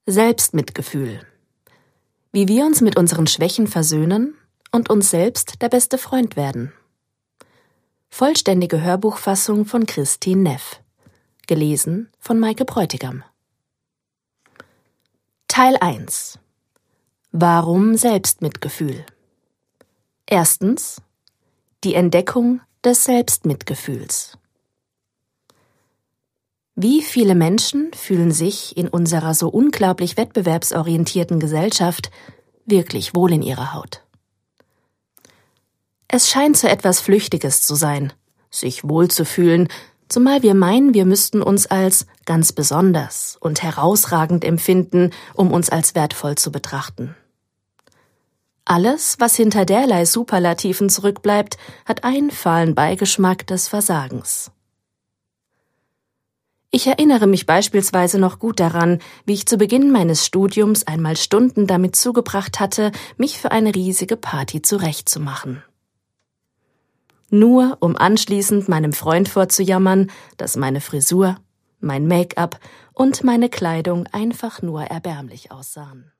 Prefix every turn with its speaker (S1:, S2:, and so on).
S1: Selbstmitgefühl. Wie wir uns mit unseren Schwächen versöhnen und uns selbst der beste Freund werden. Vollständige Hörbuchfassung von Christine Neff. Gelesen von Maike Bräutigam. Teil 1. Warum Selbstmitgefühl? Erstens. Die Entdeckung des Selbstmitgefühls. Wie viele Menschen fühlen sich in unserer so unglaublich wettbewerbsorientierten Gesellschaft wirklich wohl in ihrer Haut? Es scheint so etwas Flüchtiges zu sein, sich wohlzufühlen, zumal wir meinen, wir müssten uns als ganz besonders und herausragend empfinden, um uns als wertvoll zu betrachten. Alles, was hinter derlei Superlativen zurückbleibt, hat einen fahlen Beigeschmack des Versagens. Ich erinnere mich beispielsweise noch gut daran, wie ich zu Beginn meines Studiums einmal Stunden damit zugebracht hatte, mich für eine riesige Party zurechtzumachen. Nur um anschließend meinem Freund vorzujammern, dass meine Frisur, mein Make-up und meine Kleidung einfach nur erbärmlich aussahen.